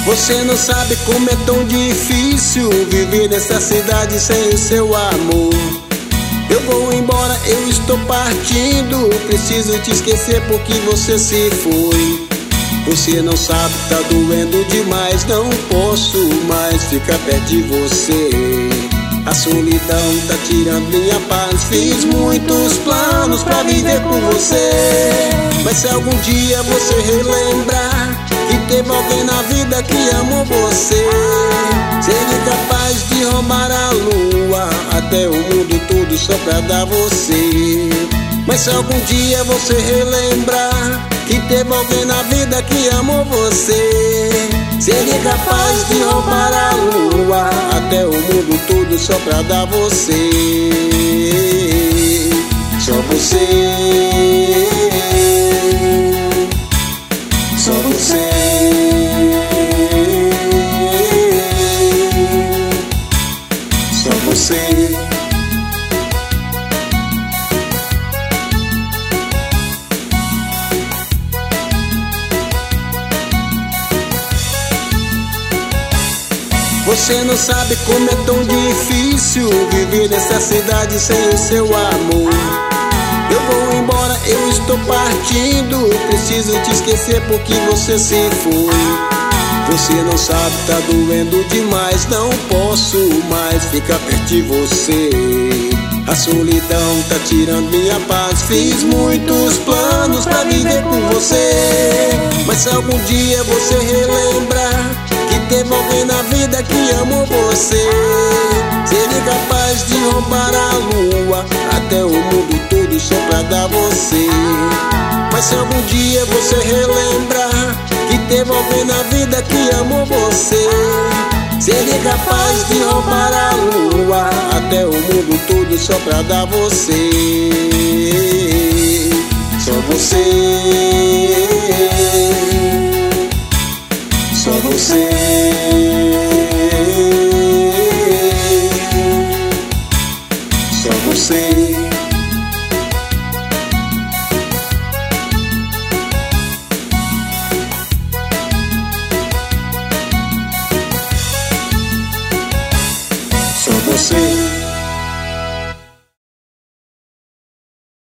Você não sabe como é tão difícil viver nessa cidade sem o seu amor. Eu vou embora, eu estou partindo. Preciso te esquecer porque você se foi. Você não sabe, tá doendo demais. Não posso mais ficar perto de você. A solidão tá tirando minha paz. Fiz muitos planos pra viver com você. Mas se algum dia você relembrar que teve alguém na vida que amou você, seria capaz de roubar a lua, até o mundo todo só pra dar você. Mas se algum dia você relembrar que teve alguém na vida que amou você, seria capaz de roubar a lua, até o mundo todo só pra dar você. Só você. Só você. Só você. Você não sabe como é tão difícil viver nessa cidade sem o seu amor. Eu vou embora, eu estou partindo. Preciso te esquecer porque você se foi. Você não sabe, tá doendo demais. Não posso mais ficar perto de você. A solidão tá tirando minha paz. Fiz muitos planos pra viver com você. Mas se algum dia você relembrar que teve alguém na vida que amou você, seria capaz de roubar a lua, até o mundo todo só pra dar você. Mas se algum dia você relembrar que teve alguém na vida que amou você, seria capaz de roubar a lua, até o mundo todo só pra dar você. Só você.